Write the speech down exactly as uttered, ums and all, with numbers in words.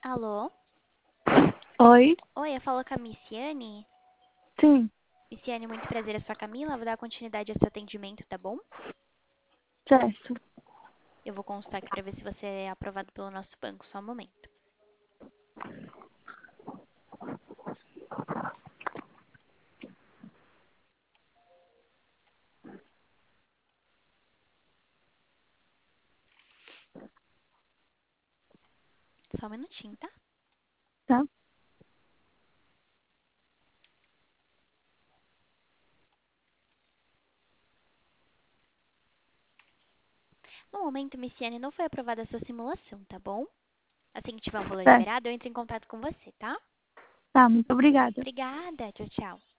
Alô? Oi? Oi, eu falo com a Missiane. Sim, Missiane, muito prazer, eu sou a Camila. Vou dar continuidade ao seu atendimento, tá bom? certo. Eu vou consultar aqui pra ver se você é aprovado pelo nosso banco. Só um momento. Só um minutinho, tá? Tá? No momento, Missiane, não foi aprovada a sua simulação, tá bom? Assim que tiver um valor Certo. liberado, eu entro em contato com você, tá? Tá, muito obrigada. Obrigada. Tchau, tchau.